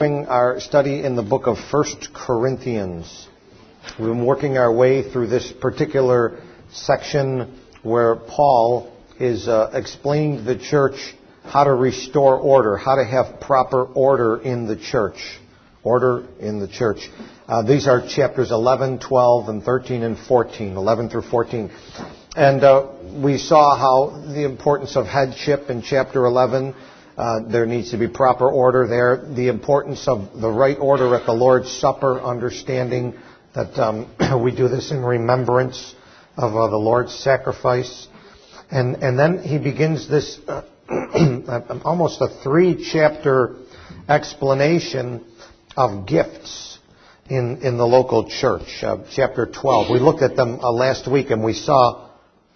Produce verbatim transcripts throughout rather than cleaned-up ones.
Our study in the book of First Corinthians. We've been working our way through this particular section where Paul is uh, explaining to the church how to restore order, how to have proper order in the church. Order in the church. Uh, these are chapters eleven, twelve, and thirteen and fourteen, eleven through fourteen. And uh, we saw how the importance of headship in chapter eleven. Uh, there needs to be proper order there. The importance of the right order at the Lord's Supper, understanding that um, we do this in remembrance of uh, the Lord's sacrifice. And and then he begins this uh, almost a three-chapter explanation of gifts in, in the local church. Uh, chapter twelve. We looked at them uh, last week and we saw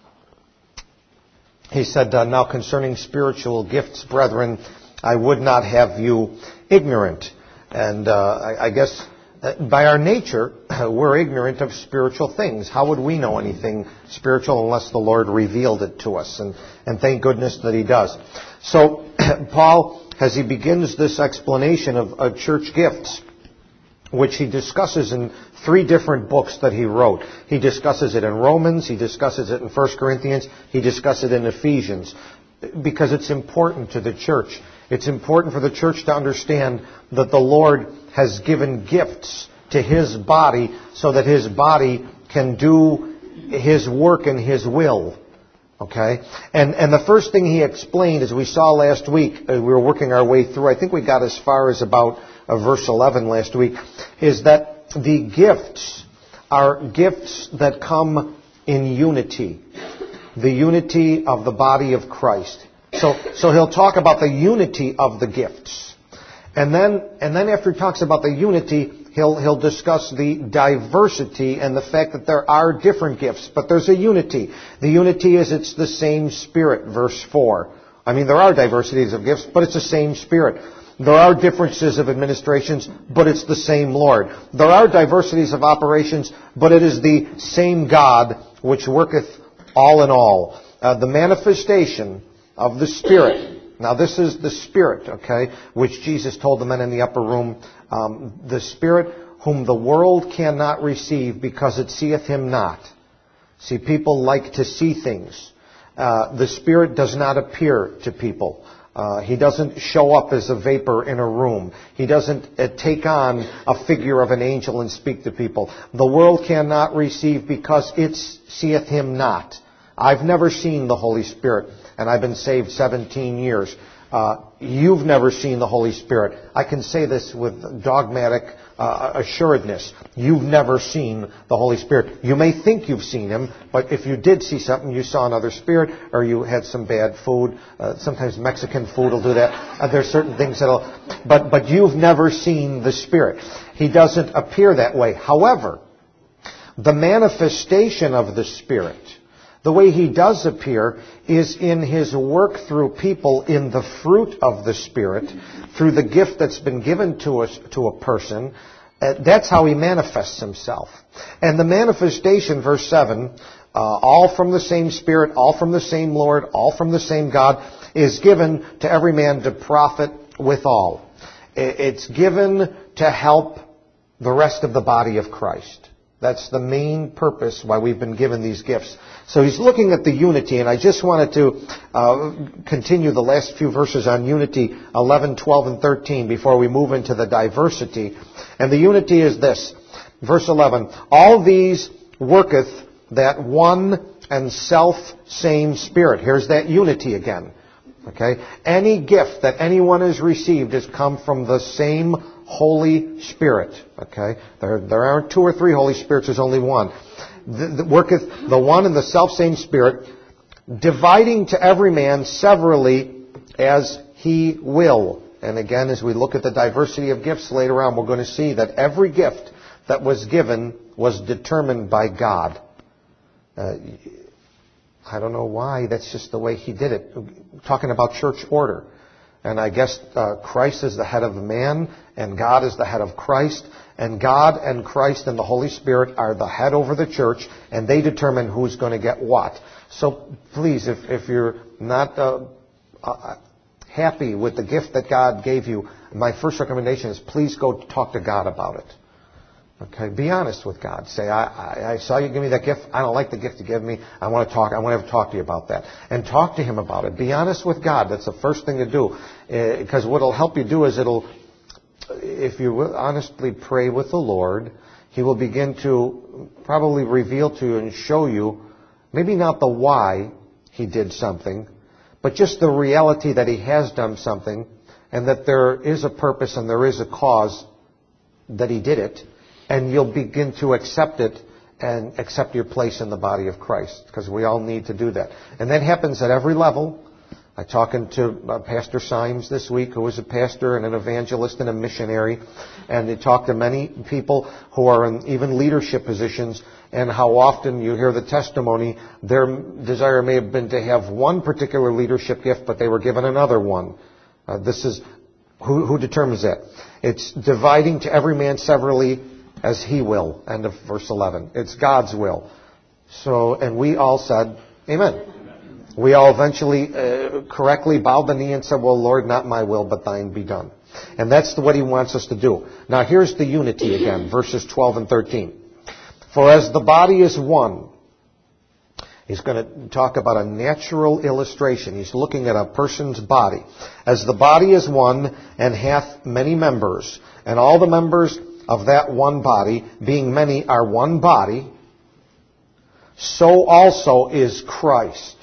He said, uh, now concerning spiritual gifts, brethren, I would not have you ignorant. And uh, I, I guess uh, by our nature, we're ignorant of spiritual things. How would we know anything spiritual unless the Lord revealed it to us? And, and thank goodness that He does. So Paul, as he begins this explanation of, of church gifts, which he discusses in three different books that he wrote. He discusses it in Romans, he discusses it in First Corinthians, he discusses it in Ephesians, because it's important to the church. It's important for the church to understand that the Lord has given gifts to His body so that His body can do His work and His will. Okay? And and the first thing he explained, as we saw last week, as we were working our way through, I think we got as far as about uh, verse eleven last week, is that the gifts are gifts that come in unity. The unity of the body of Christ. So so he'll talk about the unity of the gifts. And then and then after he talks about the unity, he'll he'll discuss the diversity and the fact that there are different gifts, but there's a unity. The unity is it's the same Spirit, verse four. I mean, there are diversities of gifts, but it's the same Spirit. There are differences of administrations, but it's the same Lord. There are diversities of operations, but it is the same God which worketh all in all. Uh, the manifestation of the Spirit. Now this is the Spirit, okay, which Jesus told the men in the upper room. Um, the Spirit whom the world cannot receive because it seeth Him not. See, people like to see things. Uh, the Spirit does not appear to people. Uh, he doesn't show up as a vapor in a room. He doesn't uh, take on a figure of an angel and speak to people. The world cannot receive because it seeth Him not. I've never seen the Holy Spirit, and I've been saved seventeen years. Uh, you've never seen the Holy Spirit. I can say this with dogmatic uh, assuredness. You've never seen the Holy Spirit. You may think you've seen Him, but if you did see something, you saw another spirit, or you had some bad food. Uh, sometimes Mexican food will do that. Uh, there's certain things that'll... But, but you've never seen the Spirit. He doesn't appear that way. However, the manifestation of the Spirit, the way He does appear, is in His work through people in the fruit of the Spirit, through the gift that's been given to us, to a person. Uh, that's how He manifests Himself. And the manifestation, verse seven, uh, all from the same Spirit, all from the same Lord, all from the same God, is given to every man to profit withal. It's given to help the rest of the body of Christ. That's the main purpose why we've been given these gifts. So he's looking at the unity, and I just wanted to uh, continue the last few verses on unity, eleven, twelve, and thirteen, before we move into the diversity. And the unity is this, verse eleven, all these worketh that one and self-same Spirit. Here's that unity again. Okay? Any gift that anyone has received has come from the same Holy Spirit. Okay? There, there aren't two or three Holy Spirits, there's only one. The, the worketh the one and the self-same Spirit, dividing to every man severally as He will. And again, as we look at the diversity of gifts later on, we're going to see that every gift that was given was determined by God. Uh, I don't know why, that's just the way He did it. Talking about church order. And I guess uh, Christ is the head of the man, and God is the head of Christ, and God and Christ and the Holy Spirit are the head over the church, and they determine who's going to get what. So please, if, if you're not uh, uh, happy with the gift that God gave you, my first recommendation is please go talk to God about it. Okay, be honest with God. Say, I, I, I saw you give me that gift. I don't like the gift you gave me. I want to talk. I want to have to talk to you about that. And talk to Him about it. Be honest with God. That's the first thing to do. Because uh, what it'll help you do is it'll, if you will honestly pray with the Lord, He will begin to probably reveal to you and show you, maybe not the why He did something, but just the reality that He has done something and that there is a purpose and there is a cause that He did it. And you'll begin to accept it and accept your place in the body of Christ, because we all need to do that. And that happens at every level. I was talking to uh, Pastor Symes this week, who is a pastor and an evangelist and a missionary, and they talked to many people who are in even leadership positions, and how often you hear the testimony, their desire may have been to have one particular leadership gift, but they were given another one. Uh, this is, who, who determines that? It's dividing to every man severally as he will. End of verse eleven. It's God's will. So, and we all said, amen. We all eventually uh, correctly bowed the knee and said, well, Lord, not my will, but thine be done. And that's the, what He wants us to do. Now, here's the unity again, verses twelve and thirteen. For as the body is one, he's going to talk about a natural illustration. He's looking at a person's body. As the body is one and hath many members, and all the members of that one body, being many, are one body, so also is Christ.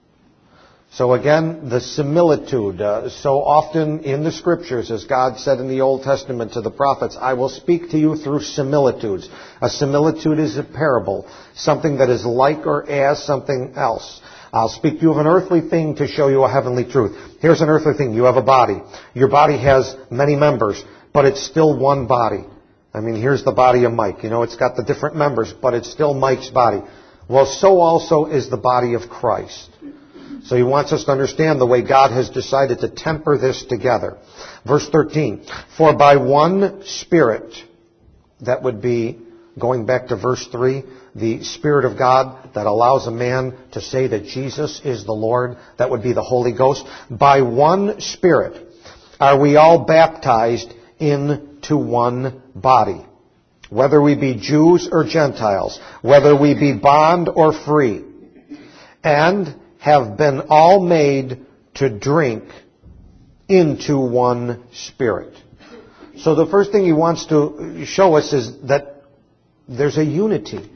So again, the similitude. Uh, so often in the Scriptures, as God said in the Old Testament to the prophets, I will speak to you through similitudes. A similitude is a parable, something that is like or as something else. I'll speak to you of an earthly thing to show you a heavenly truth. Here's an earthly thing. You have a body. Your body has many members, but it's still one body. I mean, here's the body of Mike. You know, it's got the different members, but it's still Mike's body. Well, so also is the body of Christ. So He wants us to understand the way God has decided to temper this together. Verse thirteen, for by one Spirit, that would be, going back to verse three, the Spirit of God that allows a man to say that Jesus is the Lord, that would be the Holy Ghost. By one Spirit are we all baptized into one body, whether we be Jews or Gentiles, whether we be bond or free, and have been all made to drink into one Spirit. So the first thing He wants to show us is that there's a unity.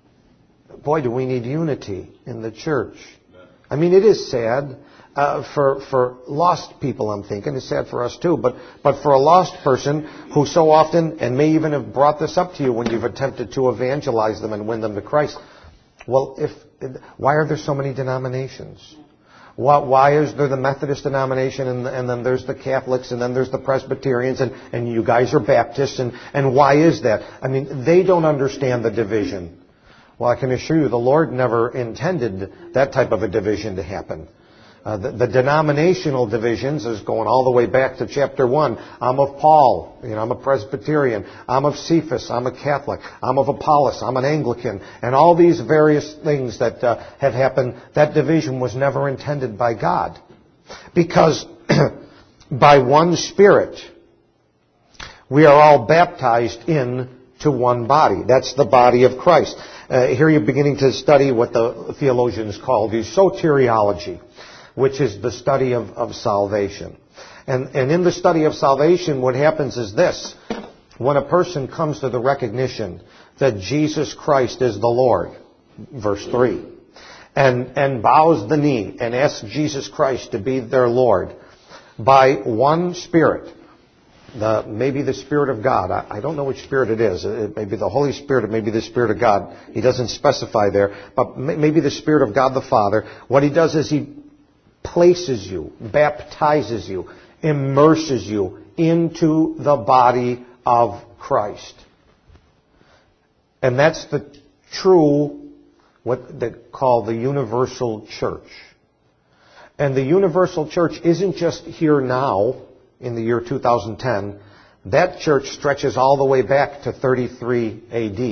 Boy, do we need unity in the church. I mean, it is sad. Uh, for, for lost people, I'm thinking. It's sad for us too. But, but for a lost person who so often, and may even have brought this up to you when you've attempted to evangelize them and win them to Christ. Well, if, why are there so many denominations? Why, why is there the Methodist denomination and, and then there's the Catholics and then there's the Presbyterians and, and you guys are Baptists and, and why is that? I mean, they don't understand the division. Well, I can assure you the Lord never intended that type of a division to happen. Uh, the, the denominational divisions is going all the way back to chapter one. I'm of Paul. You know, I'm a Presbyterian. I'm of Cephas. I'm a Catholic. I'm of Apollos. I'm an Anglican. And all these various things that uh, have happened, that division was never intended by God. Because by one Spirit, we are all baptized into one body. That's the body of Christ. Uh, here you're beginning to study what the theologians call the soteriology, which is the study of, of salvation. And, and in the study of salvation, what happens is this. When a person comes to the recognition that Jesus Christ is the Lord, verse three, and, and bows the knee and asks Jesus Christ to be their Lord, by one Spirit, the, maybe the Spirit of God. I, I don't know which Spirit it is. It may be the Holy Spirit, it may be the Spirit of God. He doesn't specify there. But maybe the Spirit of God the Father. What He does is He places you, baptizes you, immerses you into the body of Christ. And that's the true, what they call the universal church. And the universal church isn't just here now in the year two thousand ten. That church stretches all the way back to thirty-three A D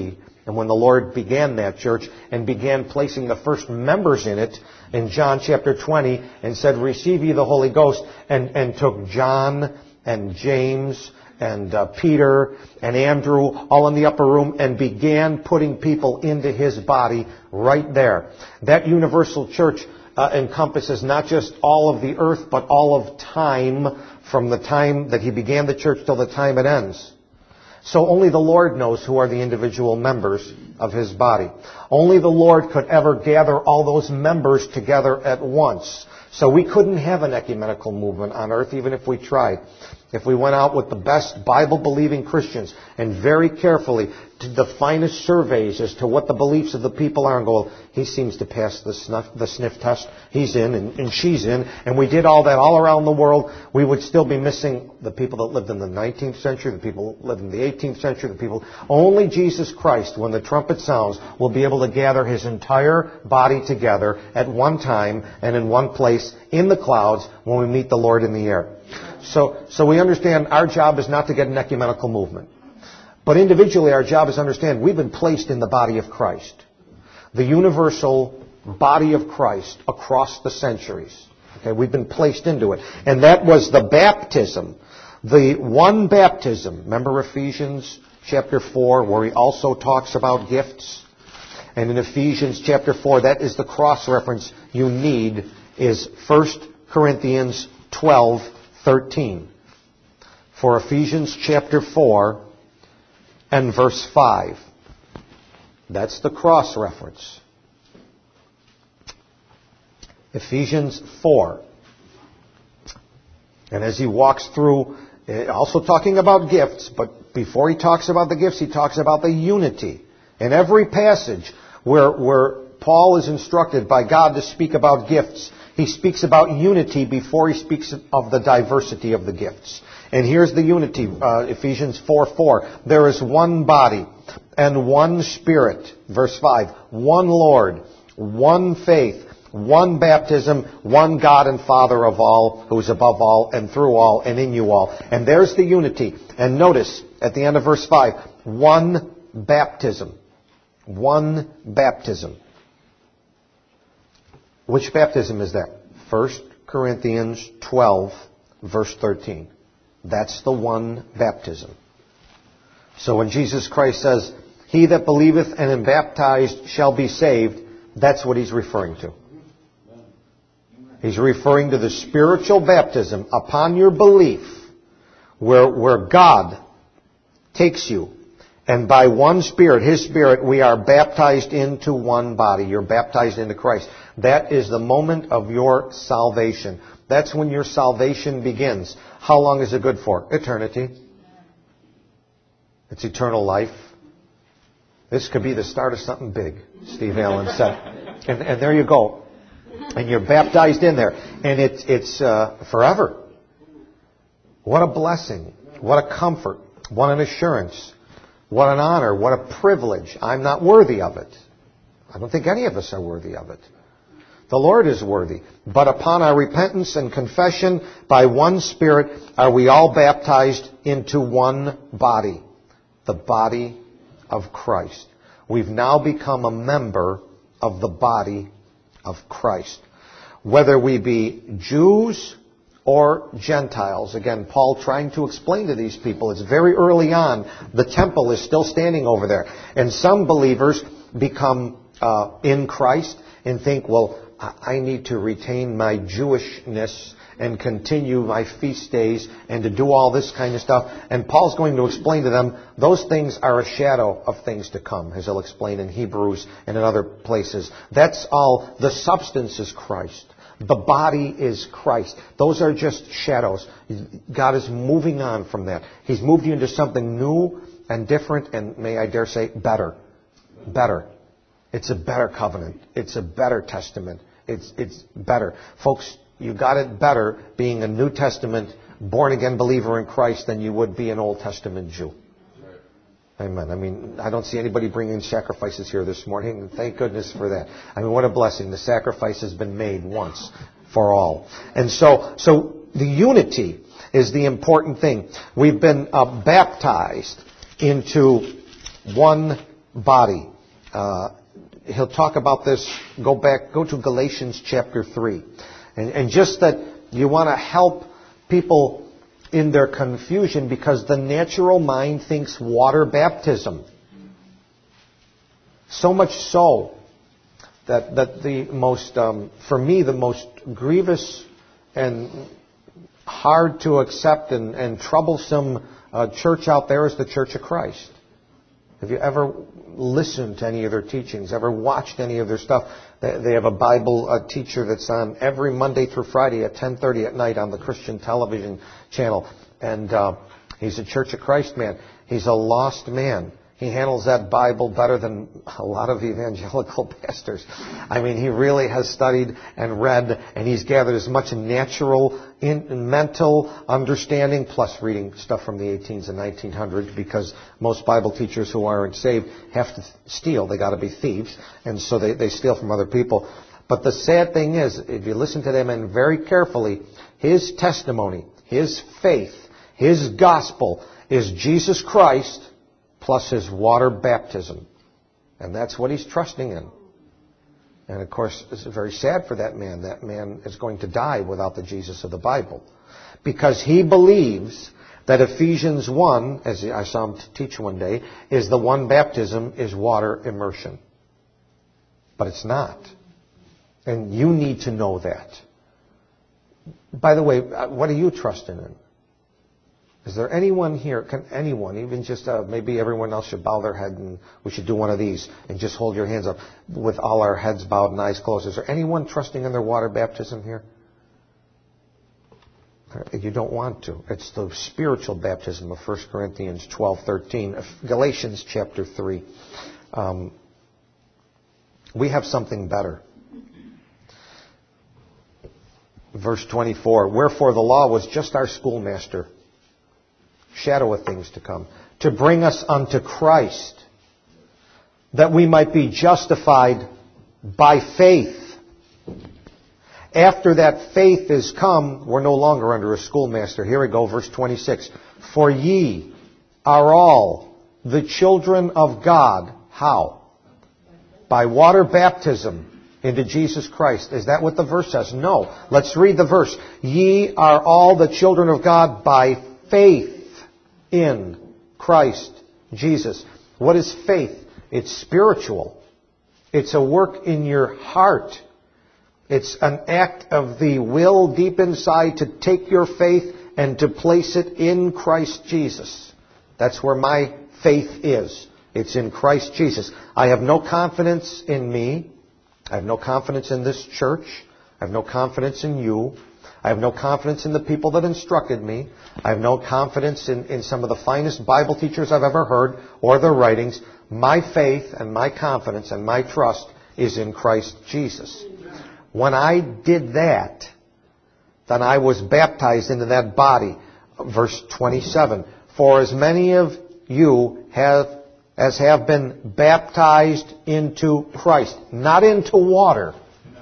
And when the Lord began that church and began placing the first members in it in John chapter twenty and said, receive ye the Holy Ghost, and, and took John and James and uh, Peter and Andrew all in the upper room and began putting people into his body right there. That universal church uh, encompasses not just all of the earth, but all of time, from the time that he began the church till the time it ends. So only the Lord knows who are the individual members of his body. Only the Lord could ever gather all those members together at once. So we couldn't have an ecumenical movement on earth even if we tried. If we went out with the best Bible-believing Christians and very carefully did the finest surveys as to what the beliefs of the people are and go, he seems to pass the snuff, the sniff test, he's in and, and she's in, and we did all that all around the world, we would still be missing the people that lived in the nineteenth century, the people that lived in the eighteenth century, the people. Only Jesus Christ, when the trumpet sounds, will be able to gather his entire body together at one time and in one place in the clouds when we meet the Lord in the air. So, so we understand our job is not to get an ecumenical movement. But individually, our job is to understand we've been placed in the body of Christ. The universal body of Christ across the centuries. Okay, we've been placed into it. And that was the baptism. The one baptism. Remember Ephesians chapter four, where he also talks about gifts? And in Ephesians chapter four, that is the cross reference you need, is First Corinthians twelve thirteen. For Ephesians chapter four and verse five. That's the cross reference. Ephesians four. And as he walks through, also talking about gifts, but before he talks about the gifts, he talks about the unity. In every passage where, where Paul is instructed by God to speak about gifts, he speaks about unity before he speaks of the diversity of the gifts. And here's the unity, uh, Ephesians four four. There is one body and one Spirit. Verse five. One Lord, one faith, one baptism, one God and Father of all, who is above all and through all and in you all. And there's the unity. And notice at the end of verse five, one baptism. One baptism. Which baptism is that? First Corinthians twelve, verse thirteen. That's the one baptism. So when Jesus Christ says, he that believeth and am baptized shall be saved, that's what he's referring to. He's referring to the spiritual baptism upon your belief, where, where God takes you, and by one Spirit, his Spirit, we are baptized into one body. You're baptized into Christ. That is the moment of your salvation. That's when your salvation begins. How long is it good for? Eternity. It's eternal life. This could be the start of something big, Steve Allen said. And, and there you go. And you're baptized in there. And it's, it's uh, forever. What a blessing. What a comfort. What an assurance. What an honor. What a privilege. I'm not worthy of it. I don't think any of us are worthy of it. The Lord is worthy. But upon our repentance and confession, by one Spirit, are we all baptized into one body. The body of Christ. We've now become a member of the body of Christ. Whether we be Jews or Gentiles. Again, Paul trying to explain to these people, it's very early on. The temple is still standing over there. And some believers become uh, in Christ and think, well, I need to retain my Jewishness and continue my feast days and to do all this kind of stuff. And Paul's going to explain to them, those things are a shadow of things to come, as he'll explain in Hebrews and in other places. That's all. The substance is Christ. The body is Christ. Those are just shadows. God is moving on from that. He's moved you into something new and different and, may I dare say, better. Better. It's a better covenant. It's a better testament. It's, it's better. Folks, you got it better being a New Testament, born-again believer in Christ than you would be an Old Testament Jew. Amen. I mean, I don't see anybody bringing sacrifices here this morning, and thank goodness for that. I mean, what a blessing. The sacrifice has been made once for all. And so, so the unity is the important thing. We've been uh, baptized into one body. Uh, he'll talk about this. Go back, go to Galatians chapter three. And, and just that you want to help people in their confusion, because the natural mind thinks water baptism. So much so that, that the most, um, for me, the most grievous and hard to accept and, and troublesome uh, church out there is the Church of Christ. Have you ever listened to any of their teachings, ever watched any of their stuff? They, they have a Bible uh, teacher that's on every Monday through Friday at ten thirty at night on the Christian television channel. And uh, he's a Church of Christ man. He's a lost man. He handles that Bible better than a lot of evangelical pastors. I mean, he really has studied and read, and he's gathered as much natural, in, mental understanding, plus reading stuff from the eighteens and nineteen hundreds, because most Bible teachers who aren't saved have to steal. They got to be thieves, and so they, they steal from other people. But the sad thing is, if you listen to them and very carefully, his testimony, his faith, his gospel is Jesus Christ plus his water baptism. And that's what he's trusting in. And of course, it's very sad for that man. That man is going to die without the Jesus of the Bible. Because he believes that Ephesians one, as I saw him teach one day, is the one baptism is water immersion. But it's not. And you need to know that. By the way, what are you trusting in? Is there anyone here, can anyone, even just uh, maybe everyone else should bow their head, and we should do one of these and just hold your hands up with all our heads bowed and eyes closed. Is there anyone trusting in their water baptism here? You don't want to. It's the spiritual baptism of First Corinthians twelve thirteen, Galatians chapter three. Um, we have something better. Verse twenty-four, wherefore the law was just our schoolmaster, shadow of things to come, to bring us unto Christ, that we might be justified by faith. After that faith is come, we're no longer under a schoolmaster. Here we go, verse twenty-six. For ye are all the children of God. How? By water baptism into Jesus Christ. Is that what the verse says? No. Let's read the verse. Ye are all the children of God by faith in Christ Jesus. What is faith? It's spiritual. It's a work in your heart. It's an act of the will deep inside to take your faith and to place it in Christ Jesus. That's where my faith is. It's in Christ Jesus. I have no confidence in me. I have no confidence in this church. I have no confidence in you. I have no confidence in the people that instructed me. I have no confidence in, in some of the finest Bible teachers I've ever heard or their writings. My faith and my confidence and my trust is in Christ Jesus. When I did that, then I was baptized into that body. Verse twenty-seven. For as many of you have as have been baptized into Christ, not into water,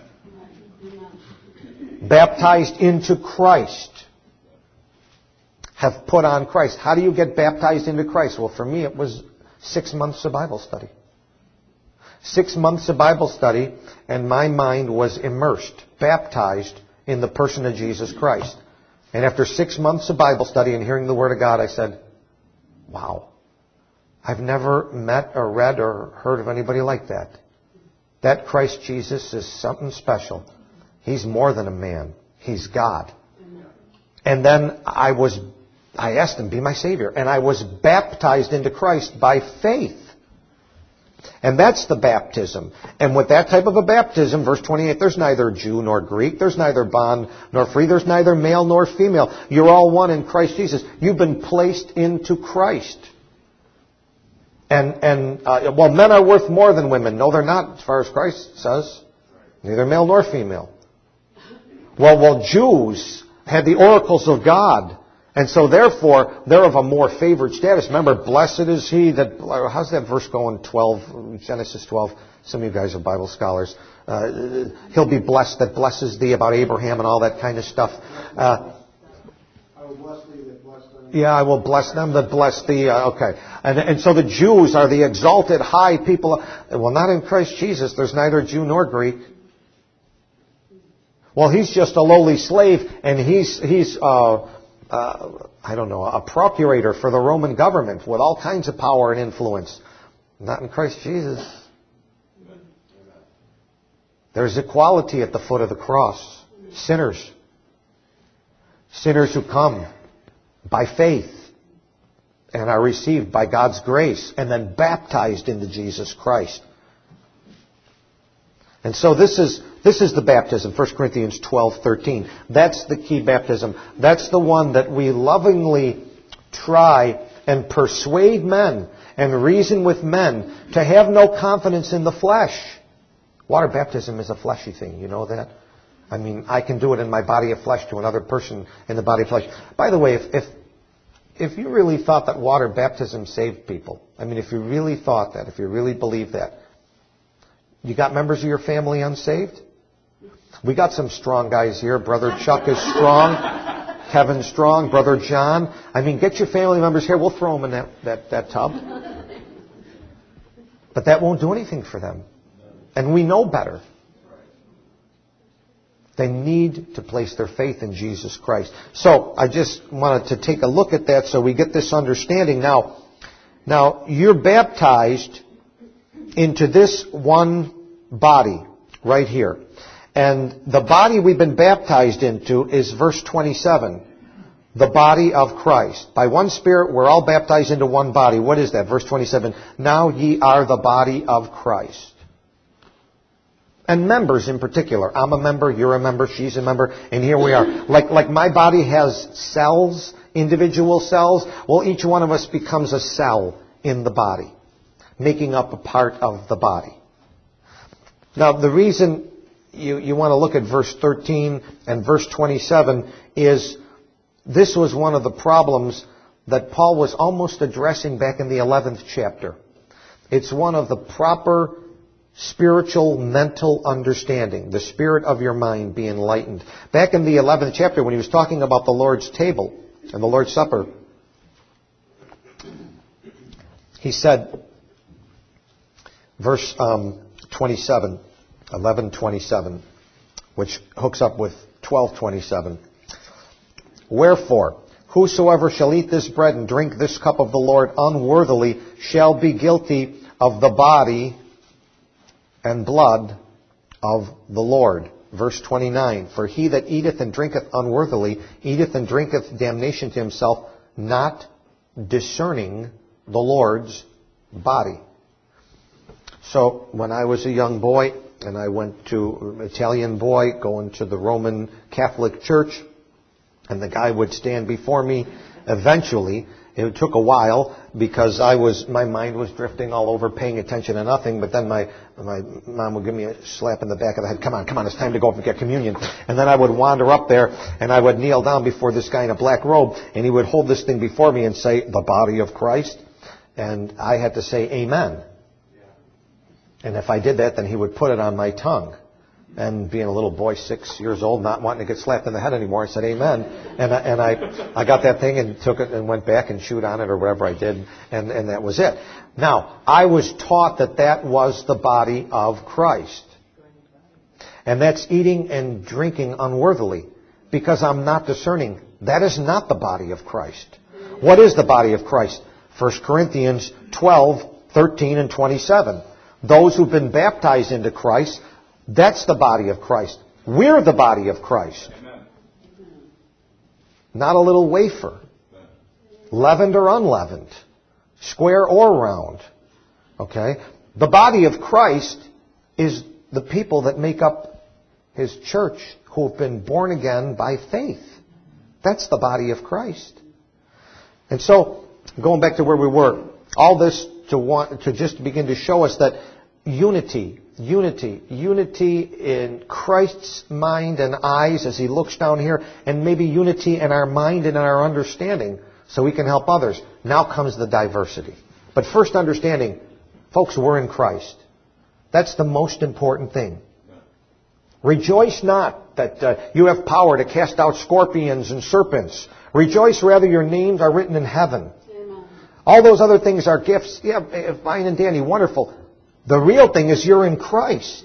baptized into Christ, have put on Christ. How do you get baptized into Christ? Well, for me, it was six months of Bible study. Six months of Bible study, and my mind was immersed, baptized in the person of Jesus Christ. And after six months of Bible study and hearing the Word of God, I said, wow, I've never met or read or heard of anybody like that. That Christ Jesus is something special. He's more than a man. He's God. And then I was, I asked him, be my Savior. And I was baptized into Christ by faith. And that's the baptism. And with that type of a baptism, verse twenty-eight, there's neither Jew nor Greek. There's neither bond nor free. There's neither male nor female. You're all one in Christ Jesus. You've been placed into Christ. And, and uh, well, men are worth more than women. No, they're not, as far as Christ says. Neither male nor female. Well, well, Jews had the oracles of God. And so, therefore, they're of a more favored status. Remember, blessed is he that... How's that verse go in twelve, Genesis twelve? Some of you guys are Bible scholars. Uh, he'll be blessed that blesses thee, about Abraham and all that kind of stuff. Uh, I will bless thee that blessed thee. Yeah, I will bless them that bless thee. Uh, okay. And, and so the Jews are the exalted high people. Well, not in Christ Jesus. There's neither Jew nor Greek. Well, he's just a lowly slave, and he's, he's uh, uh, I don't know, a procurator for the Roman government with all kinds of power and influence. Not in Christ Jesus. There's equality at the foot of the cross. Sinners. Sinners who come by faith and are received by God's grace and then baptized into Jesus Christ. And so this is this is the baptism, First Corinthians twelve thirteen. That's the key baptism. That's the one that we lovingly try and persuade men and reason with men to have no confidence in the flesh. Water baptism is a fleshy thing, you know that? I mean, I can do it in my body of flesh to another person in the body of flesh. By the way, if, if if you really thought that water baptism saved people, I mean, if you really thought that, if you really believed that, you got members of your family unsaved? We got some strong guys here. Brother Chuck is strong. Kevin's strong. Brother John. I mean, get your family members here. We'll throw them in that, that, that tub. But that won't do anything for them. And we know better. They need to place their faith in Jesus Christ. So I just wanted to take a look at that so we get this understanding. Now, now you're baptized into this one body right here. And the body we've been baptized into is verse twenty-seven. The body of Christ. By one Spirit we're all baptized into one body. What is that? Verse twenty-seven. Now ye are the body of Christ. And members in particular. I'm a member, you're a member, she's a member, and here we are. Like, like my body has cells, individual cells. Well, each one of us becomes a cell in the body, making up a part of the body. Now, the reason you, you want to look at verse thirteen and verse twenty-seven is this was one of the problems that Paul was almost addressing back in the eleventh chapter. It's one of the proper spiritual, mental understanding. The spirit of your mind be enlightened. Back in the eleventh chapter, when he was talking about the Lord's table and the Lord's Supper, he said, verse um, twenty-seven, eleven twenty-seven, which hooks up with twelve twenty-seven. Wherefore, whosoever shall eat this bread and drink this cup of the Lord unworthily shall be guilty of the body and blood of the Lord. Verse twenty-nine, for he that eateth and drinketh unworthily eateth and drinketh damnation to himself, not discerning the Lord's body. So when I was a young boy and I went to Italian boy going to the Roman Catholic Church, and the guy would stand before me, eventually it took a while because I was, my mind was drifting all over, paying attention to nothing. But then my my mom would give me a slap in the back of the head. Come on, come on, it's time to go up and get communion. And then I would wander up there and I would kneel down before this guy in a black robe, and he would hold this thing before me and say, "The body of Christ," and I had to say, "Amen." And if I did that, then he would put it on my tongue. And being a little boy, six years old, not wanting to get slapped in the head anymore, I said, "Amen." And I, and I, I got that thing and took it and went back and chewed on it or whatever I did, and, and that was it. Now, I was taught that that was the body of Christ. And that's eating and drinking unworthily, because I'm not discerning. That is not the body of Christ. What is the body of Christ? First Corinthians twelve, thirteen, and twenty-seven. Those who've been baptized into Christ, that's the body of Christ. We're the body of Christ. Amen. Not a little wafer. Leavened or unleavened. Square or round. Okay? The body of Christ is the people that make up His church who have been born again by faith. That's the body of Christ. And so, going back to where we were, all this to want to just begin to show us that unity Unity. Unity in Christ's mind and eyes as He looks down here, and maybe unity in our mind and in our understanding so we can help others. Now comes the diversity. But first understanding, folks, we're in Christ. That's the most important thing. Rejoice not that uh, you have power to cast out scorpions and serpents. Rejoice rather, your names are written in heaven. Amen. All those other things are gifts. Yeah, fine and dandy, wonderful. The real thing is you're in Christ.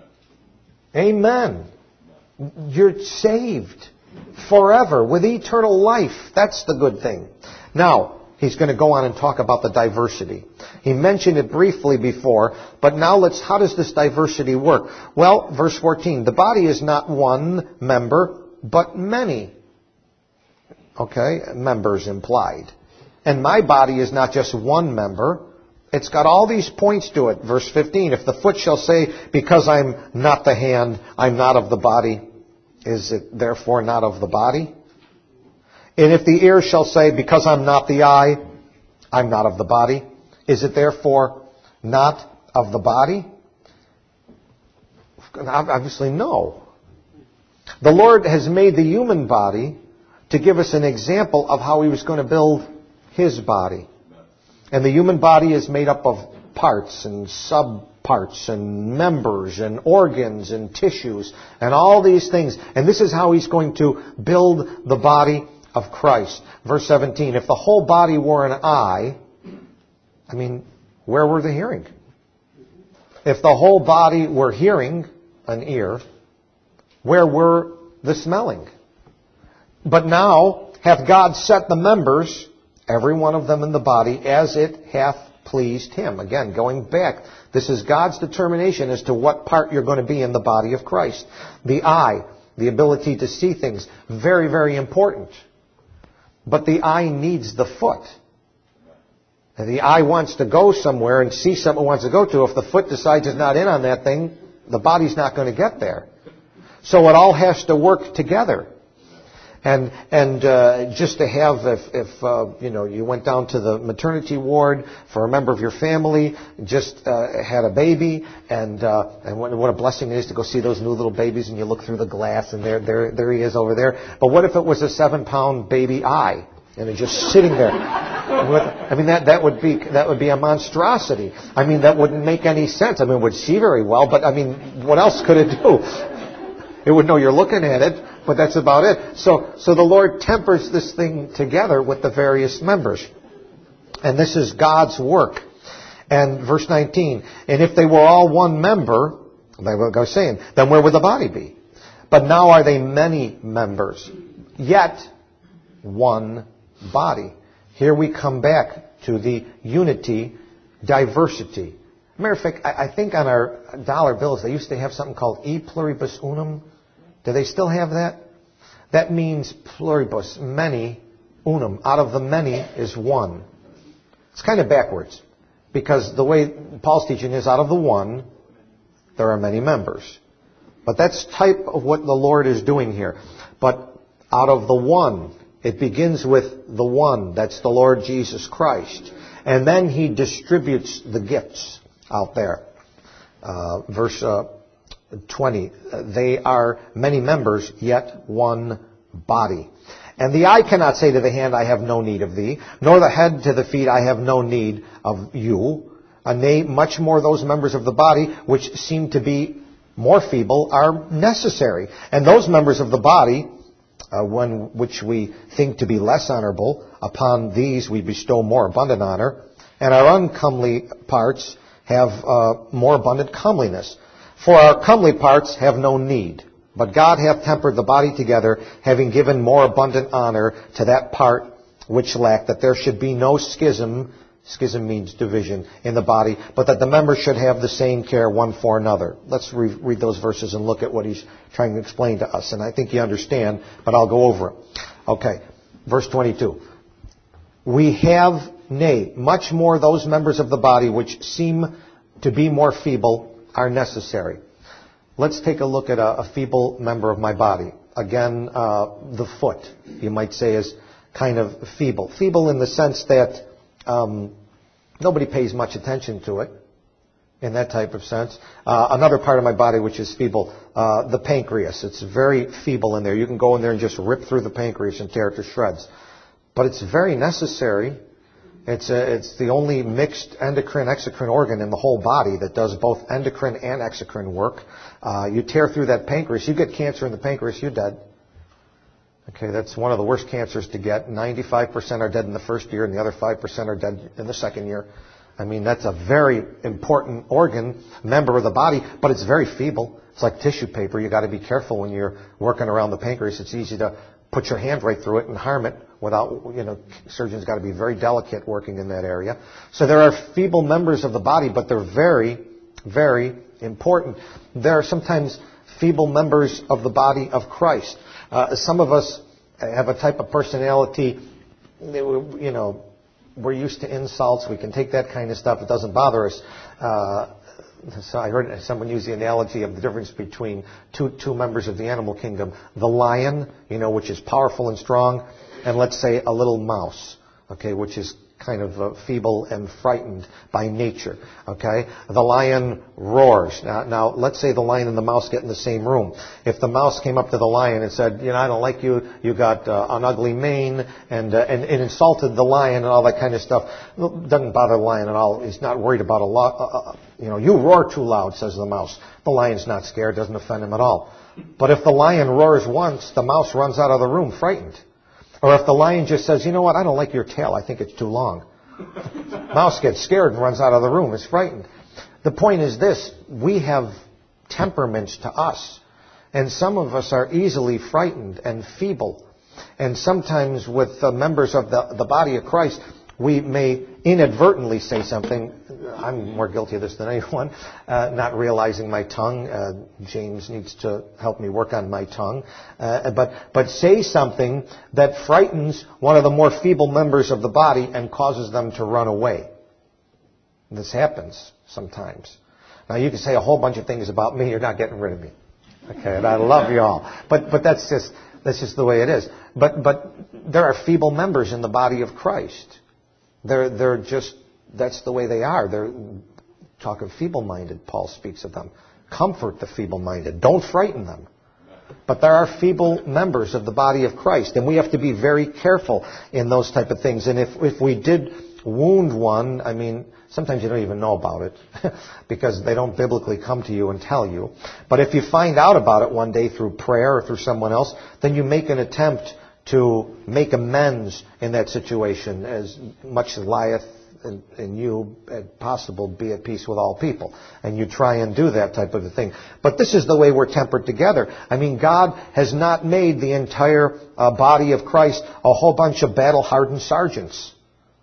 Amen. You're saved forever with eternal life. That's the good thing. Now, he's going to go on and talk about the diversity. He mentioned it briefly before, but now let's, how does this diversity work? Well, verse fourteen, the body is not one member, but many. Okay, members implied. And my body is not just one member. It's got all these points to it. Verse fifteen, if the foot shall say, because I'm not the hand, I'm not of the body, is it therefore not of the body? And if the ear shall say, because I'm not the eye, I'm not of the body, is it therefore not of the body? Obviously no. The Lord has made the human body to give us an example of how He was going to build His body. And the human body is made up of parts and subparts and members and organs and tissues and all these things. And this is how He's going to build the body of Christ. Verse seventeen, if the whole body were an eye, I mean, where were the hearing? If the whole body were hearing, an ear, where were the smelling? But now hath God set the members, every one of them in the body, as it hath pleased Him. Again, going back, this is God's determination as to what part you're going to be in the body of Christ. The eye, the ability to see things, very, very important. But the eye needs the foot. And the eye wants to go somewhere and see something it wants to go to. If the foot decides it's not in on that thing, the body's not going to get there. So it all has to work together. And and uh, just to have, if, if uh, you know, you went down to the maternity ward for a member of your family, just uh, had a baby, and uh, and what, what a blessing it is to go see those new little babies, and you look through the glass, and there there there he is over there. But what if it was a seven-pound baby eye, and it's just sitting there? With, I mean, that that would be that would be a monstrosity. I mean, that wouldn't make any sense. I mean, it would see very well, but I mean, what else could it do? It would know you're looking at it, but that's about it. So, so the Lord tempers this thing together with the various members. And this is God's work. And verse nineteen, and if they were all one member, like I was saying, then where would the body be? But now are they many members, yet one body. Here we come back to the unity, diversity. Matter of fact, I think on our dollar bills they used to have something called e pluribus unum. Do they still have that? That means pluribus, many, unum. Out of the many is one. It's kind of backwards. Because the way Paul's teaching is out of the one, there are many members. But that's type of what the Lord is doing here. But out of the one, it begins with the one. That's the Lord Jesus Christ. And then He distributes the gifts out there. Uh, verse uh, twenty, they are many members, yet one body. And the eye cannot say to the hand, I have no need of thee, nor the head to the feet, I have no need of you. Uh, nay, much more those members of the body which seem to be more feeble are necessary. And those members of the body, uh, one which we think to be less honorable, upon these we bestow more abundant honor, and our uncomely parts have uh, more abundant comeliness. For our comely parts have no need, but God hath tempered the body together, having given more abundant honor to that part which lacked, that there should be no schism, schism means division, in the body, but that the members should have the same care one for another. Let's re- read those verses and look at what he's trying to explain to us. And I think you understand, but I'll go over it. Okay, verse twenty-two. We have, nay, much more those members of the body which seem to be more feeble are necessary. Let's take a look at a, a feeble member of my body. Again, uh, the foot, you might say, is kind of feeble. Feeble in the sense that um, nobody pays much attention to it, in that type of sense. Uh, another part of my body which is feeble, uh, the pancreas. It's very feeble in there. You can go in there and just rip through the pancreas and tear it to shreds. But it's very necessary. It's a, it's the only mixed endocrine-exocrine organ in the whole body that does both endocrine and exocrine work. Uh, you tear through that pancreas, you get cancer in the pancreas, you're dead. Okay, that's one of the worst cancers to get. ninety-five percent are dead in the first year, and the other five percent are dead in the second year. I mean, that's a very important organ, member of the body, but it's very feeble. It's like tissue paper. You've got to be careful when you're working around the pancreas. It's easy to put your hand right through it and harm it without, you know, surgeons got to be very delicate working in that area. So there are feeble members of the body, but they're very, very important. There are sometimes feeble members of the body of Christ. Uh, some of us have a type of personality, you know, we're used to insults. We can take that kind of stuff. It doesn't bother us. Uh, so I heard someone use the analogy of the difference between two two members of the animal kingdom. The lion, you know, which is powerful and strong, and let's say a little mouse, okay, which is kind of uh, feeble and frightened by nature, okay? The lion roars. Now, now, let's say the lion and the mouse get in the same room. If the mouse came up to the lion and said, you know, I don't like you, you got uh, an ugly mane, and, uh, and and insulted the lion and all that kind of stuff, it doesn't bother the lion at all. He's not worried about a lot. Uh, uh, you know, you roar too loud, says the mouse. The lion's not scared, doesn't offend him at all. But if the lion roars once, the mouse runs out of the room frightened. Or if the lion just says, you know what, I don't like your tail, I think it's too long. Mouse gets scared and runs out of the room, is frightened. The point is this, we have temperaments to us. And some of us are easily frightened and feeble. And sometimes with uh, members of the, the body of Christ, we may inadvertently say something. I'm more guilty of this than anyone, uh, not realizing my tongue. Uh, James needs to help me work on my tongue. Uh, but, but say something that frightens one of the more feeble members of the body and causes them to run away. This happens sometimes. Now, you can say a whole bunch of things about me. You're not getting rid of me. Okay, and I love you all. But, but that's just, that's just the way it is. But, but there are feeble members in the body of Christ. They're, they're just, that's the way they are. They're, talk of feeble-minded, Paul speaks of them. Comfort the feeble-minded. Don't frighten them. But there are feeble members of the body of Christ, and we have to be very careful in those type of things. And if, if we did wound one, I mean, sometimes you don't even know about it because they don't biblically come to you and tell you. But if you find out about it one day through prayer or through someone else, then you make an attempt to make amends in that situation, as much as lieth in, in you as possible, be at peace with all people. And you try and do that type of a thing. But this is the way we're tempered together. I mean, God has not made the entire uh, body of Christ a whole bunch of battle-hardened sergeants.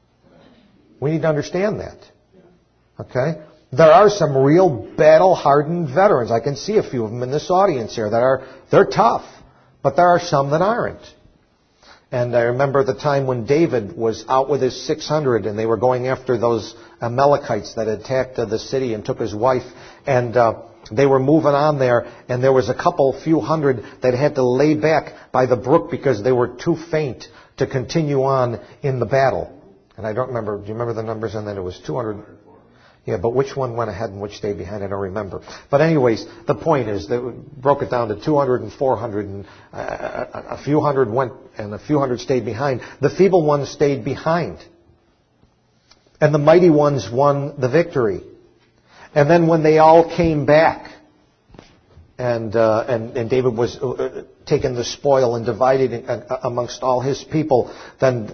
We need to understand that. Okay? There are some real battle-hardened veterans. I can see a few of them in this audience here that are, they're tough. But there are some that aren't. And I remember the time when David was out with his six hundred and they were going after those Amalekites that attacked uh, the city and took his wife. And uh, they were moving on there, and there was a couple, few hundred that had to lay back by the brook because they were too faint to continue on in the battle. And I don't remember, do you remember the numbers on that? It was two hundred. Yeah, but which one went ahead and which stayed behind, I don't remember. But anyways, the point is, they broke it down to two hundred and four hundred, and uh, a few hundred went and a few hundred stayed behind. The feeble ones stayed behind. And the mighty ones won the victory. And then when they all came back, and uh, and, and David was uh, taking the spoil and divided it uh, amongst all his people, then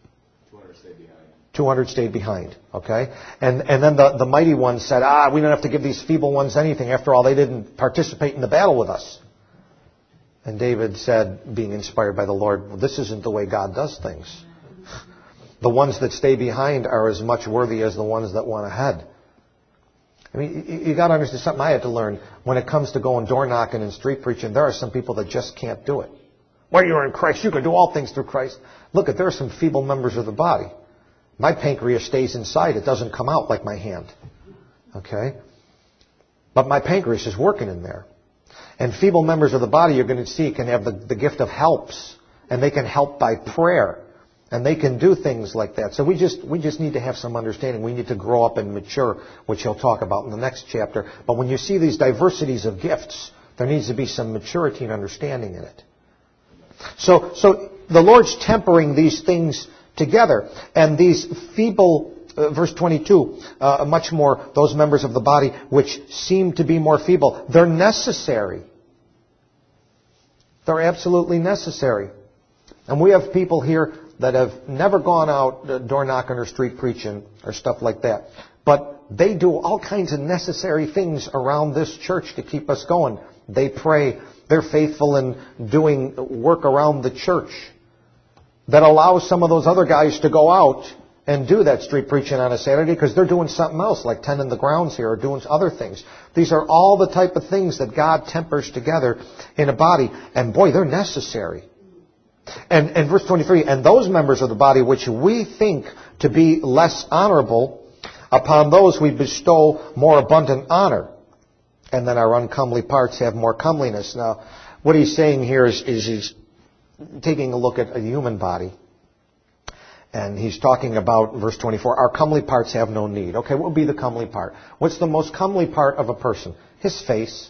two hundred stayed behind, okay? And and then the, the mighty ones said, ah, we don't have to give these feeble ones anything. After all, they didn't participate in the battle with us. And David said, being inspired by the Lord, well, this isn't the way God does things. The ones that stay behind are as much worthy as the ones that went ahead. I mean, you, you got to understand something I had to learn. When it comes to going door knocking and street preaching, there are some people that just can't do it. Well, you're in Christ. You can do all things through Christ. Look, there are some feeble members of the body. My pancreas stays inside. It doesn't come out like my hand. Okay? But my pancreas is working in there. And feeble members of the body you're going to see can have the, the gift of helps. And they can help by prayer. And they can do things like that. So we just we just need to have some understanding. We need to grow up and mature, which he'll talk about in the next chapter. But when you see these diversities of gifts, there needs to be some maturity and understanding in it. So, so the Lord's tempering these things together. And these feeble, uh, verse twenty-two, uh, much more those members of the body which seem to be more feeble, they're necessary. They're absolutely necessary. And we have people here that have never gone out uh, door knocking or street preaching or stuff like that. But they do all kinds of necessary things around this church to keep us going. They pray. They're faithful in doing work around the church that allows some of those other guys to go out and do that street preaching on a Saturday because they're doing something else, like tending the grounds here or doing other things. These are all the type of things that God tempers together in a body. And boy, they're necessary. And, and verse twenty-three, and those members of the body which we think to be less honorable, upon those we bestow more abundant honor. And then our uncomely parts have more comeliness. Now, what he's saying here is, is he's taking a look at a human body. And he's talking about, verse twenty-four, our comely parts have no need. Okay, what would be the comely part? What's the most comely part of a person? His face.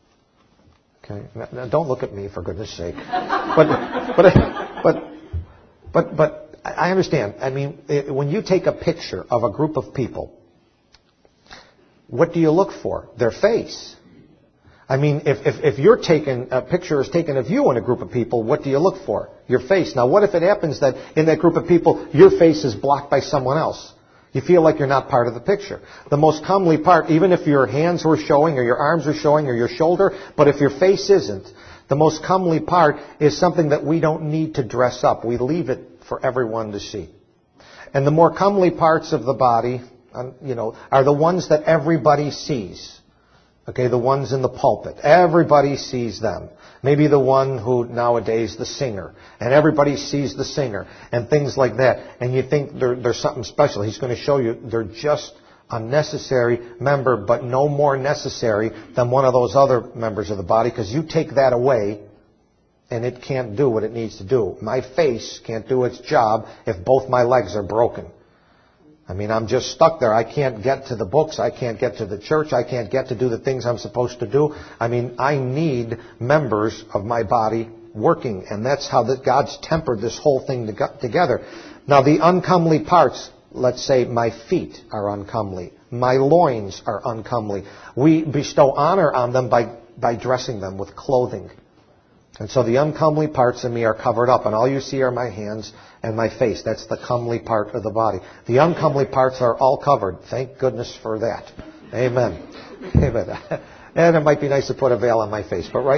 Okay, now don't look at me, for goodness sake. But, but, but, but, but, I understand. I mean, when you take a picture of a group of people, what do you look for? Their face. I mean, if, if, if you're taken, a picture is taken of you in a group of people, what do you look for? Your face. Now, what if it happens that in that group of people, your face is blocked by someone else? You feel like you're not part of the picture. The most comely part, even if your hands were showing or your arms are showing or your shoulder, but if your face isn't, the most comely part is something that we don't need to dress up. We leave it for everyone to see. And the more comely parts of the body, you know, are the ones that everybody sees. Okay, the ones in the pulpit. Everybody sees them. Maybe the one who nowadays, the singer. And everybody sees the singer. And things like that. And you think they're, they're something special. He's going to show you they're just a necessary member, but no more necessary than one of those other members of the body. Because you take that away, and it can't do what it needs to do. My face can't do its job if both my legs are broken. I mean, I'm just stuck there. I can't get to the books. I can't get to the church. I can't get to do the things I'm supposed to do. I mean, I need members of my body working. And that's how that God's tempered this whole thing together. Now, the uncomely parts, let's say my feet are uncomely. My loins are uncomely. We bestow honor on them by, by dressing them with clothing. And so the uncomely parts of me are covered up, and all you see are my hands and my face. That's the comely part of the body. The uncomely parts are all covered. Thank goodness for that. Amen. Amen. And it might be nice to put a veil on my face, but right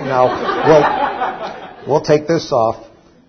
now we'll, we'll take this off.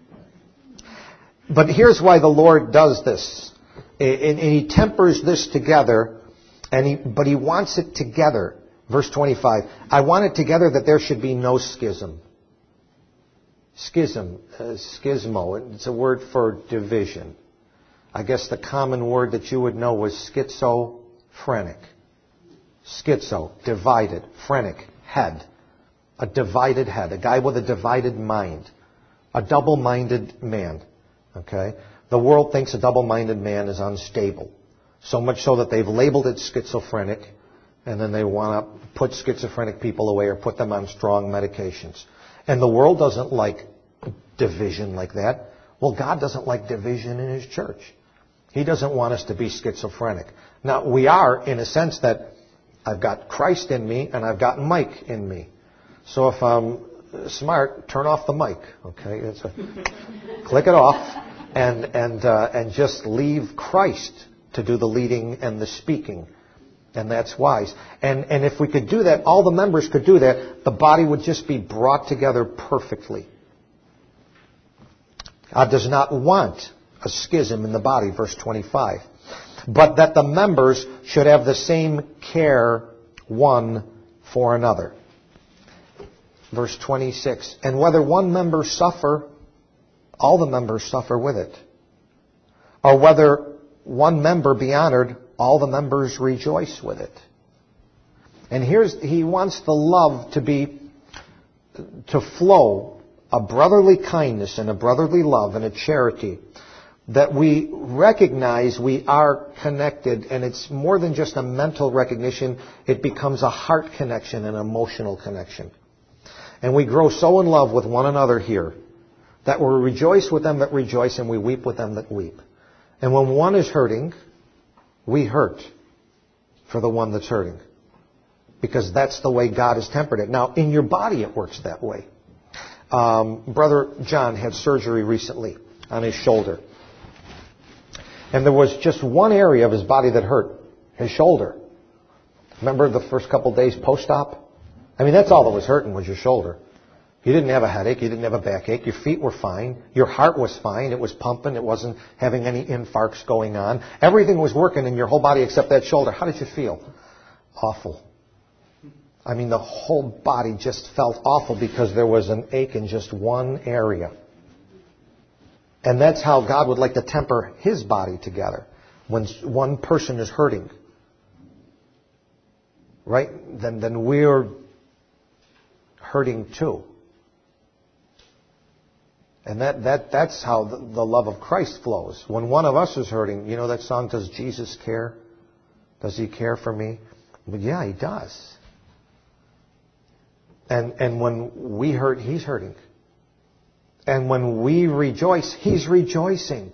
But here's why the Lord does this. And He tempers this together, and he, but He wants it together. Verse twenty-five, I want it together that there should be no schism. Schism, uh, schismo, it's a word for division. I guess the common word that you would know was schizophrenic. Schizo, divided, phrenic, head. A divided head, a guy with a divided mind. A double-minded man. Okay? The world thinks a double-minded man is unstable. So much so that they've labeled it schizophrenic, and then they want to put schizophrenic people away or put them on strong medications. And the world doesn't like division like that. Well, God doesn't like division in His church. He doesn't want us to be schizophrenic. Now, we are in a sense that I've got Christ in me and I've got Mike in me. So if I'm smart, turn off the mic. Okay, it's a, click it off and and uh, and just leave Christ to do the leading and the speaking. And that's wise. And, and if we could do that, all the members could do that, the body would just be brought together perfectly. God does not want a schism in the body, verse twenty-five. But that the members should have the same care one for another. Verse twenty-six. And whether one member suffer, all the members suffer with it. Or whether one member be honored, all the members rejoice with it. And here's, he wants the love to be, to flow, a brotherly kindness and a brotherly love and a charity, that we recognize we are connected, and it's more than just a mental recognition, it becomes a heart connection, an emotional connection. And we grow so in love with one another here, that we rejoice with them that rejoice and we weep with them that weep. And when one is hurting, we hurt for the one that's hurting. Because that's the way God has tempered it. Now, in your body it works that way. Um, Brother John had surgery recently on his shoulder. And there was just one area of his body that hurt, his shoulder. Remember the first couple of days post-op? I mean, that's all that was hurting was your shoulder. You didn't have a headache. You didn't have a backache. Your feet were fine. Your heart was fine. It was pumping. It wasn't having any infarcts going on. Everything was working in your whole body except that shoulder. How did you feel? Awful. I mean, the whole body just felt awful because there was an ache in just one area. And that's how God would like to temper His body together. When one person is hurting, right, then, then we're hurting too. And that, that that's how the, the love of Christ flows. When one of us is hurting, you know that song, Does Jesus Care? Does He care for me? But yeah, He does. And and when we hurt, He's hurting. And when we rejoice, He's rejoicing.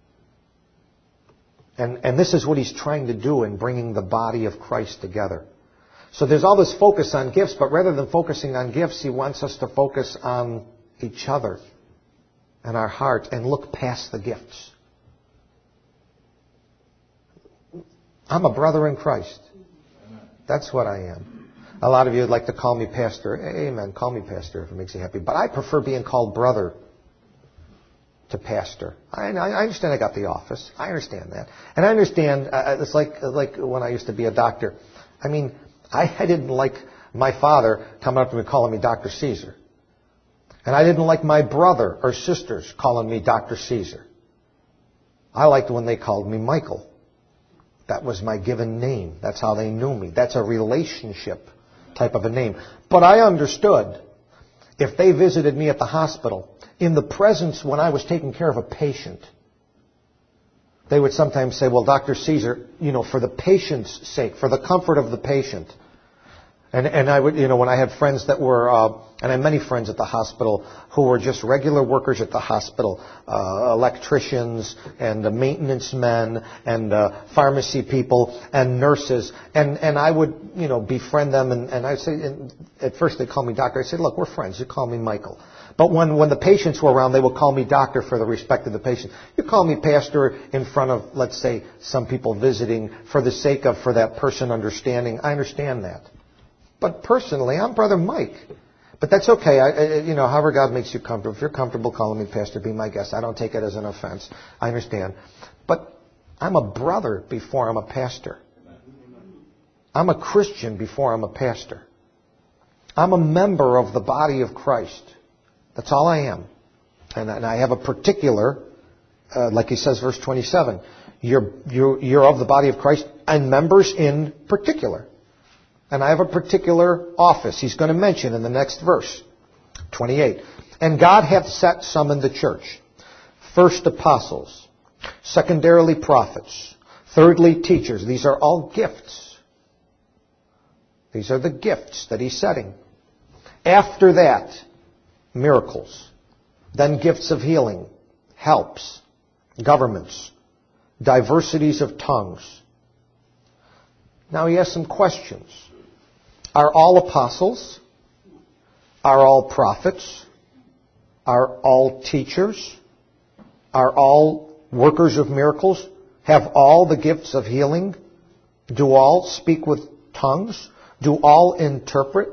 And and this is what He's trying to do in bringing the body of Christ together. So there's all this focus on gifts, but rather than focusing on gifts, He wants us to focus on each other and our heart and look past the gifts. I'm a brother in Christ. That's what I am. A lot of you would like to call me pastor. Amen. Call me pastor if it makes you happy. But I prefer being called brother to pastor. I, I understand I got the office. I understand that. And I understand, uh, it's like like when I used to be a doctor. I mean, I, I didn't like my father coming up to me calling me Doctor Caesar. And I didn't like my brother or sisters calling me Doctor Caesar. I liked when they called me Michael. That was my given name. That's how they knew me. That's a relationship type of a name. But I understood if they visited me at the hospital, in the presence when I was taking care of a patient, they would sometimes say, well, Doctor Caesar, you know, for the patient's sake, for the comfort of the patient. And, and I would, you know, when I had friends that were, uh, and I had many friends at the hospital who were just regular workers at the hospital, uh, electricians and uh, maintenance men and uh, pharmacy people and nurses. And, and I would, you know, befriend them. And, and I'd say, and at first they'd call me doctor. I'd say, look, we're friends. You call me Michael. But when, when the patients were around, they would call me doctor for the respect of the patient. You call me pastor in front of, let's say, some people visiting for the sake of, for that person understanding. I understand that. But personally, I'm Brother Mike. But that's okay. I, I, you know, however God makes you comfortable. If you're comfortable calling me pastor, be my guest. I don't take it as an offense. I understand. But I'm a brother before I'm a pastor. I'm a Christian before I'm a pastor. I'm a member of the body of Christ. That's all I am. And, and I have a particular, uh, like he says, verse twenty-seven, you're, you're, you're of the body of Christ and members in particular. And I have a particular office he's going to mention in the next verse, twenty-eight. And God hath set some in the church. First apostles, secondarily prophets, thirdly teachers. These are all gifts. These are the gifts that he's setting. After that, miracles. Then gifts of healing, helps, governments, diversities of tongues. Now he has some questions. Are all apostles? Are all prophets? Are all teachers? Are all workers of miracles? Have all the gifts of healing? Do all speak with tongues? Do all interpret?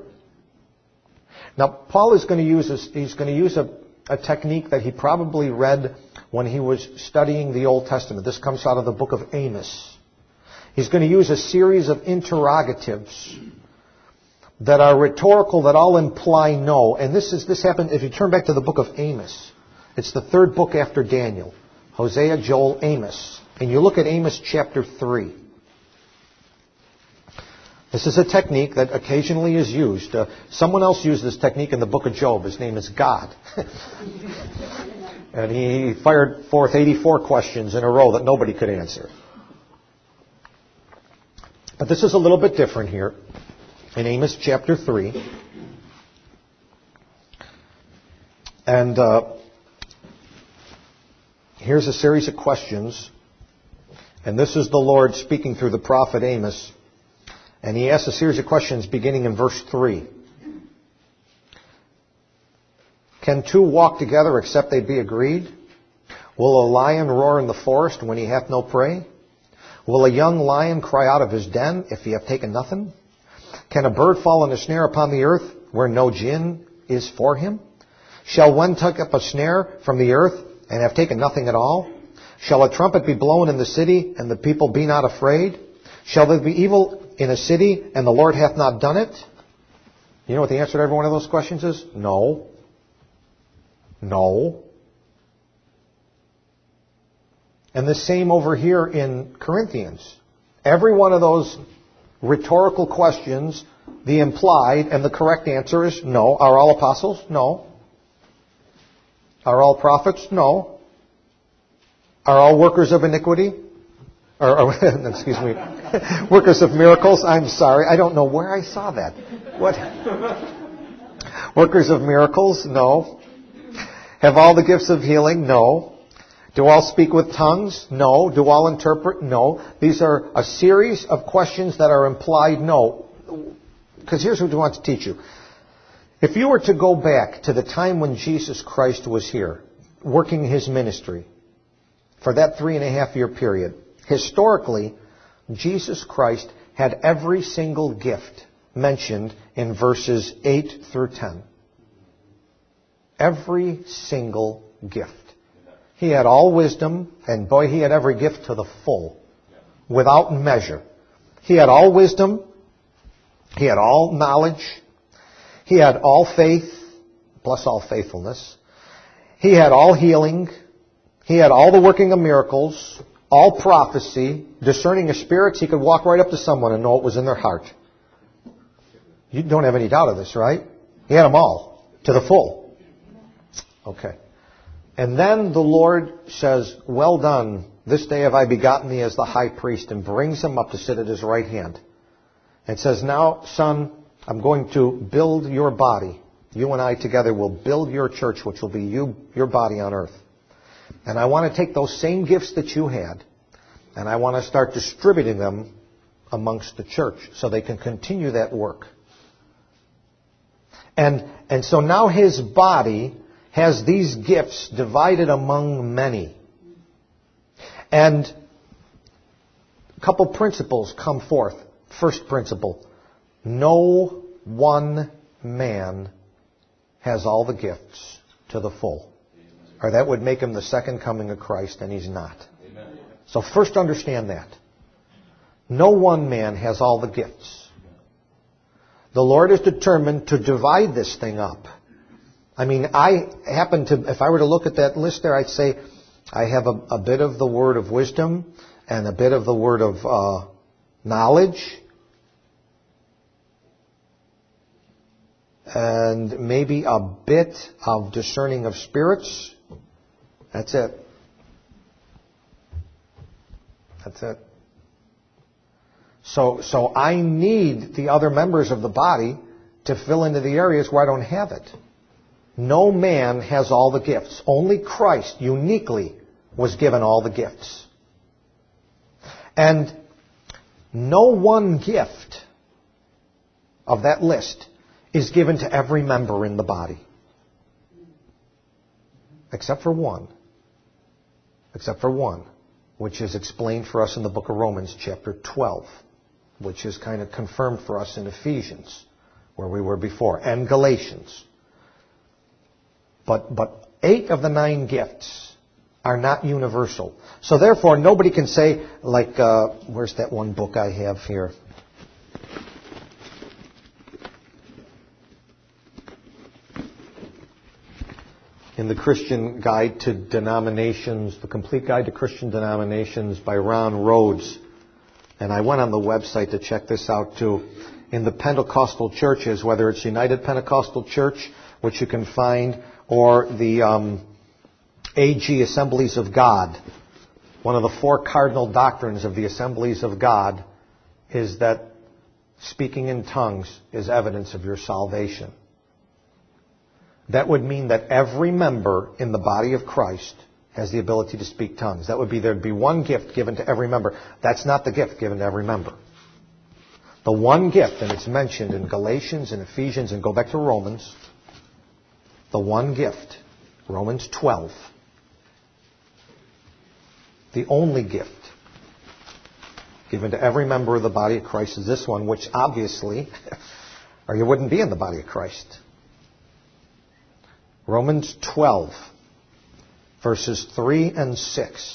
Now, Paul is going to use a, he's going to use a, a technique that he probably read when he was studying the Old Testament. This comes out of the book of Amos. He's going to use a series of interrogatives that are rhetorical, that all imply no. And this is this happened, if you turn back to the book of Amos, it's the third book after Daniel. Hosea, Joel, Amos. And you look at Amos chapter three. This is a technique that occasionally is used. Uh, someone else used this technique in the book of Job. His name is God. And he fired forth eighty-four questions in a row that nobody could answer. But this is a little bit different here. In Amos chapter three. And uh, here's a series of questions. And this is the Lord speaking through the prophet Amos. And he asks a series of questions beginning in verse three. Can two walk together except they be agreed? Will a lion roar in the forest when he hath no prey? Will a young lion cry out of his den if he hath taken nothing? Can a bird fall in a snare upon the earth where no gin is for him? Shall one take up a snare from the earth and have taken nothing at all? Shall a trumpet be blown in the city and the people be not afraid? Shall there be evil in a city and the Lord hath not done it? You know what the answer to every one of those questions is? No. No. And the same over here in Corinthians. Every one of those rhetorical questions, the implied and the correct answer is no. Are all apostles? No. Are all prophets? No. Are all workers of iniquity? Or, or excuse me, workers of miracles? I'm sorry, I don't know where I saw that. What? Workers of miracles? No. Have all the gifts of healing? No. Do all speak with tongues? No. Do all interpret? No. These are a series of questions that are implied no. Because here's what we want to teach you. If you were to go back to the time when Jesus Christ was here, working his ministry, for that three and a half year period, historically, Jesus Christ had every single gift mentioned in verses eight through ten. Every single gift. He had all wisdom, and boy, he had every gift to the full, without measure. He had all wisdom. He had all knowledge. He had all faith, plus all faithfulness. He had all healing. He had all the working of miracles, all prophecy, discerning of spirits. He could walk right up to someone and know what was in their heart. You don't have any doubt of this, right? He had them all, to the full. Okay. And then the Lord says, well done, this day have I begotten thee as the high priest, and brings him up to sit at his right hand. And says, now, son, I'm going to build your body. You and I together will build your church, which will be you, your body on earth. And I want to take those same gifts that you had, and I want to start distributing them amongst the church so they can continue that work. And, and so now his body has these gifts divided among many. And a couple principles come forth. First principle, no one man has all the gifts to the full. Or that would make him the second coming of Christ, and he's not. Amen. So first understand that. No one man has all the gifts. The Lord is determined to divide this thing up. I mean, I happen to, if I were to look at that list there, I'd say I have a, a bit of the word of wisdom and a bit of the word of uh, knowledge and maybe a bit of discerning of spirits. That's it. That's it. So, so I need the other members of the body to fill into the areas where I don't have it. No man has all the gifts. Only Christ uniquely was given all the gifts. And no one gift of that list is given to every member in the body. Except for one. Except for one, which is explained for us in the book of Romans chapter twelve, which is kind of confirmed for us in Ephesians, where we were before, and Galatians. But, but eight of the nine gifts are not universal. So therefore, nobody can say, like, uh, where's that one book I have here? In the Christian Guide to Denominations, the Complete Guide to Christian Denominations by Ron Rhodes. And I went on the website to check this out too. In the Pentecostal churches, whether it's United Pentecostal Church, which you can find, or the um, A G Assemblies of God, one of the four cardinal doctrines of the Assemblies of God is that speaking in tongues is evidence of your salvation. That would mean that every member in the body of Christ has the ability to speak tongues. That would be, there'd be one gift given to every member. That's not the gift given to every member. The one gift, and it's mentioned in Galatians and Ephesians, and go back to Romans, the one gift, Romans twelve, the only gift given to every member of the body of Christ is this one, which obviously, or you wouldn't be in the body of Christ. Romans twelve, verses three and six.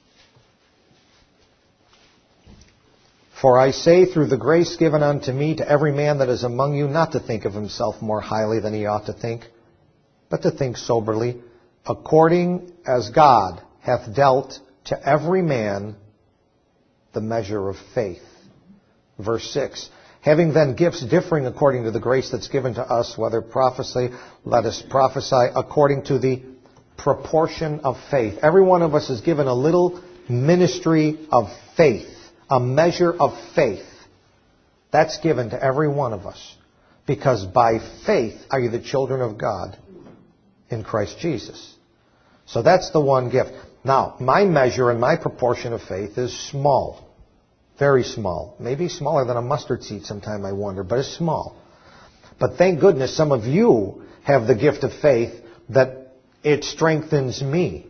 For I say, through the grace given unto me, to every man that is among you, not to think of himself more highly than he ought to think, but to think soberly, according as God hath dealt to every man the measure of faith. Verse six. Having then gifts differing according to the grace that's given to us, whether prophecy, let us prophesy according to the proportion of faith. Every one of us is given a little ministry of faith, a measure of faith. That's given to every one of us. Because by faith are you the children of God in Christ Jesus. So that's the one gift. Now, my measure and my proportion of faith is small. Very small. Maybe smaller than a mustard seed sometime, I wonder, but it's small. But thank goodness some of you have the gift of faith that it strengthens me.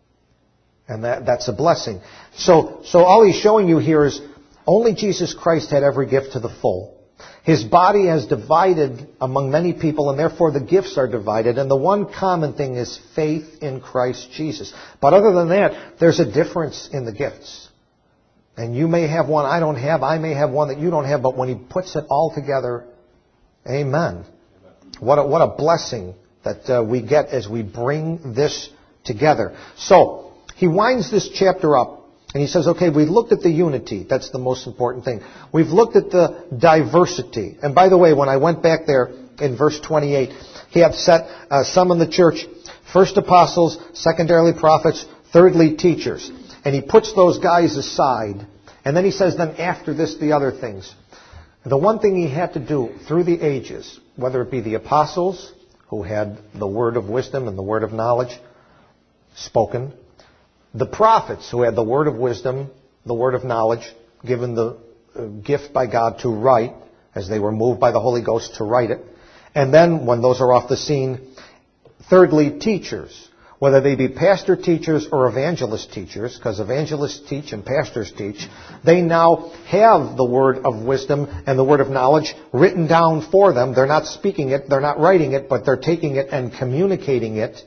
And that, that's a blessing. So, so all he's showing you here is only Jesus Christ had every gift to the full. His body has divided among many people, and therefore the gifts are divided. And the one common thing is faith in Christ Jesus. But other than that, there's a difference in the gifts. And you may have one I don't have, I may have one that you don't have, but when he puts it all together, amen. What a, what a blessing that uh, we get as we bring this together. So, he winds this chapter up, and he says, okay, we've looked at the unity. That's the most important thing. We've looked at the diversity. And by the way, when I went back there in verse twenty-eight, he hath set uh, some in the church, first apostles, secondarily prophets, thirdly teachers. And he puts those guys aside. And then he says, then after this, the other things. The one thing he had to do through the ages, whether it be the apostles, who had the word of wisdom and the word of knowledge spoken, the prophets, who had the word of wisdom, the word of knowledge, given the gift by God to write, as they were moved by the Holy Ghost to write it. And then, when those are off the scene, thirdly, teachers. Whether they be pastor teachers or evangelist teachers, because evangelists teach and pastors teach, they now have the word of wisdom and the word of knowledge written down for them. They're not speaking it, they're not writing it, but they're taking it and communicating it.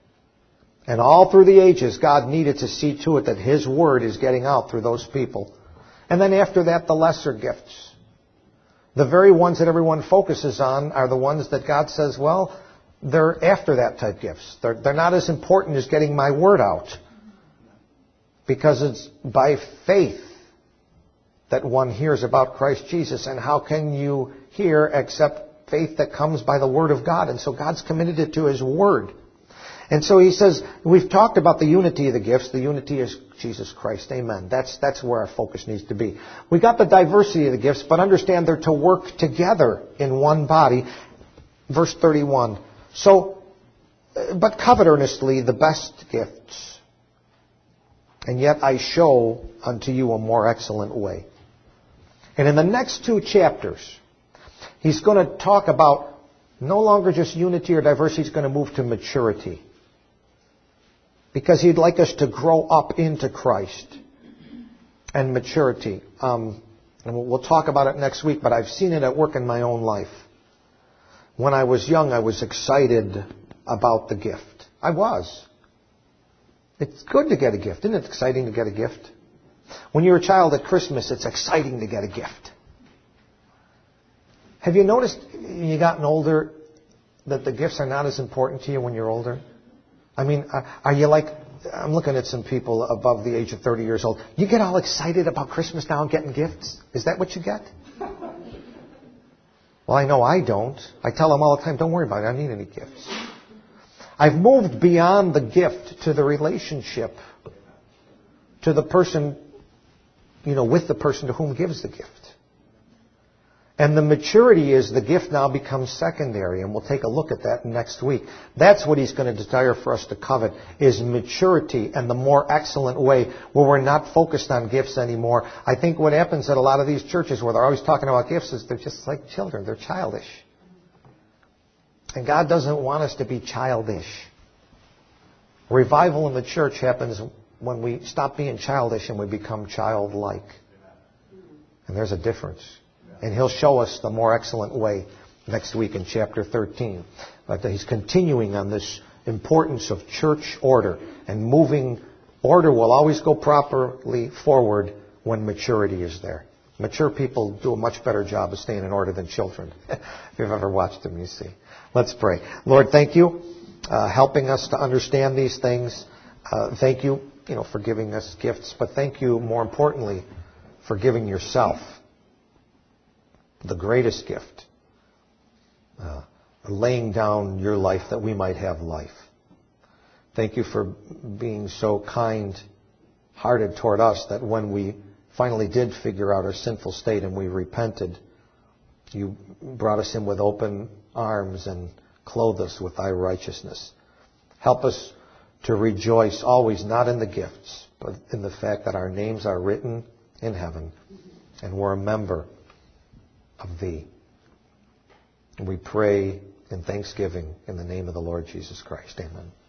And all through the ages, God needed to see to it that His word is getting out through those people. And then after that, the lesser gifts. The very ones that everyone focuses on are the ones that God says, well, they're after that type gifts. They're, they're not as important as getting my word out. Because it's by faith that one hears about Christ Jesus. And how can you hear except faith that comes by the word of God? And so God's committed it to His word. And so he says, we've talked about the unity of the gifts. The unity is Jesus Christ. Amen. That's, that's where our focus needs to be. We got the diversity of the gifts, but understand they're to work together in one body. Verse thirty-one. So, but covet earnestly the best gifts. And yet I show unto you a more excellent way. And in the next two chapters, he's going to talk about no longer just unity or diversity. He's going to move to maturity. Because he'd like us to grow up into Christ and maturity. Um, and we'll talk about it next week, but I've seen it at work in my own life. When I was young, I was excited about the gift. I was. It's good to get a gift. Isn't it exciting to get a gift? When you're a child at Christmas, it's exciting to get a gift. Have you noticed, when you've gotten older, that the gifts are not as important to you when you're older? I mean, are you like, I'm looking at some people above the age of thirty years old. You get all excited about Christmas now and getting gifts? Is that what you get? Well, I know I don't. I tell them all the time, don't worry about it. I don't need any gifts. I've moved beyond the gift to the relationship, to the person, you know, with the person to whom gives the gift. And the maturity is the gift now becomes secondary, and we'll take a look at that next week. That's what he's going to desire for us to covet, is maturity and the more excellent way where we're not focused on gifts anymore. I think what happens at a lot of these churches where they're always talking about gifts is they're just like children. They're childish. And God doesn't want us to be childish. Revival in the church happens when we stop being childish and we become childlike. And there's a difference. And He'll show us the more excellent way next week in chapter thirteen. But He's continuing on this importance of church order. And moving, order will always go properly forward when maturity is there. Mature people do a much better job of staying in order than children. If you've ever watched them, you see. Let's pray. Lord, thank you uh, helping us to understand these things. Uh, thank you, you know, for giving us gifts. But thank you, more importantly, for giving yourself the greatest gift. Uh, laying down your life that we might have life. Thank you for being so kind-hearted toward us that when we finally did figure out our sinful state and we repented, you brought us in with open arms and clothed us with thy righteousness. Help us to rejoice always not in the gifts, but in the fact that our names are written in heaven and we're a member of thee. And we pray in thanksgiving in the name of the Lord Jesus Christ. Amen.